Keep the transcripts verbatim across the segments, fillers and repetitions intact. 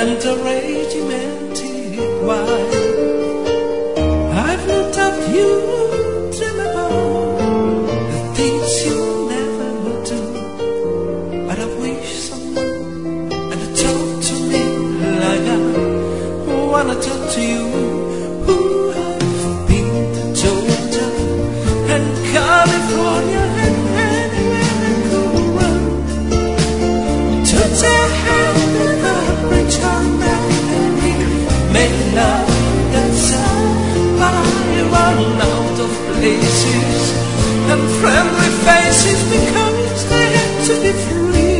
and a regimented wine. I've looked at you, dream about the things you never will do, but I wish someone had talked to me like I wanna talk to you. Who have been to Georgia and California and anywhere I could run, touch a hand with a bridge on that and we made love that side. But I run out of places and friendly faces because I had to be free.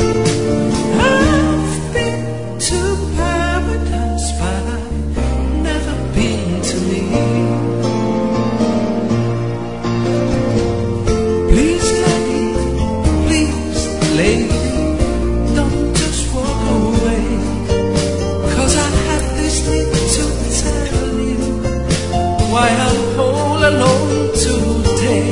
I've been to paradise, but I've never been to me. Please, lady, please, lady, don't just walk away, 'cause I have this need to tell you why I'm all alone today.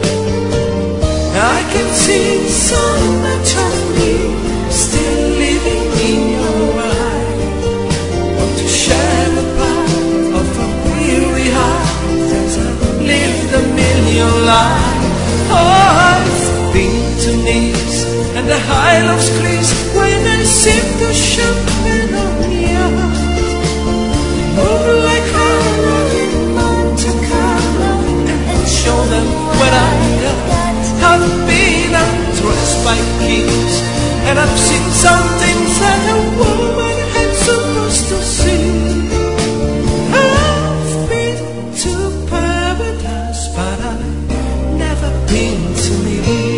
I can see so much of me still living in your eyes. Want to share a part of a weary heart as I lived a million lives. Oh, I've been to Nice and the Highlands Greece when I seem to shoot in on you. Move like a Monte Carlo and show them what I got. I've been undressed by kings and I've seen some things that a woman ain't supposed to see. I've been to paradise, but I've never been to me.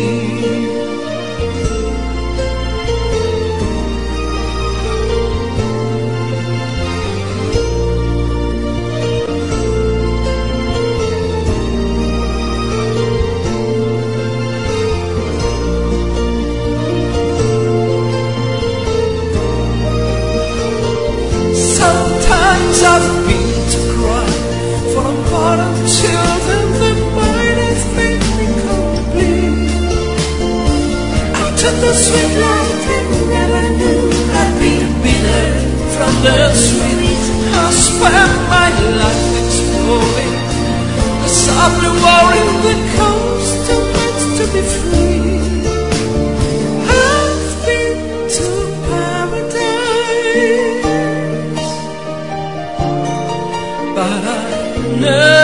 Sometimes I've been to cry for a part of children that might have made me complete. After the sweet life I never knew I'd be bitter from the sweet. I spent my life exploring the softly warring the coast to wants to be free. I've been to paradise, but I never